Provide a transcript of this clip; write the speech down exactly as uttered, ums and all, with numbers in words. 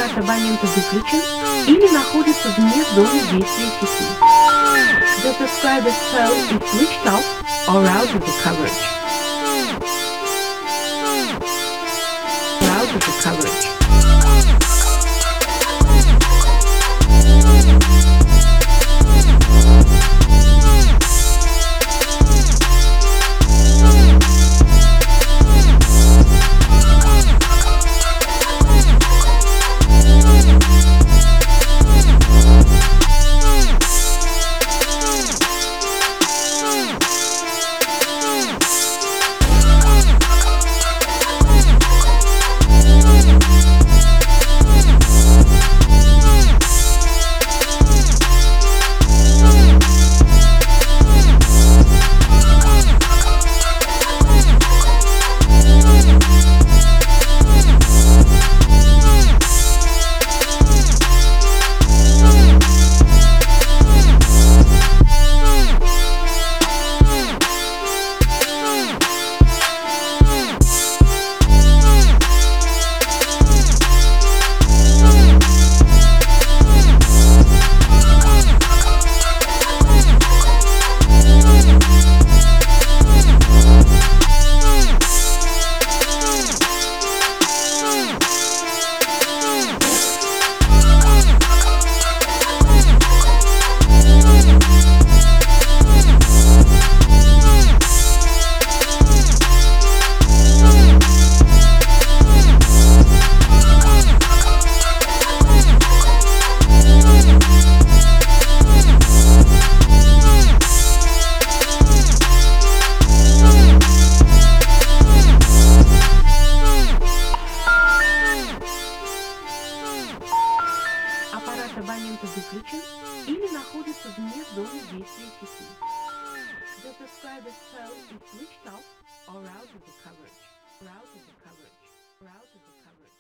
Аппарат абонента выключен или находится вне зоны действия сети. The subscriber's phone is switched off or out of the coverage. Out of the coverage. Аппарат абонента выключен или находится вне зоны действия сети. The subscriber's phone is switched off or out of the coverage. Out of the coverage. Out of the coverage.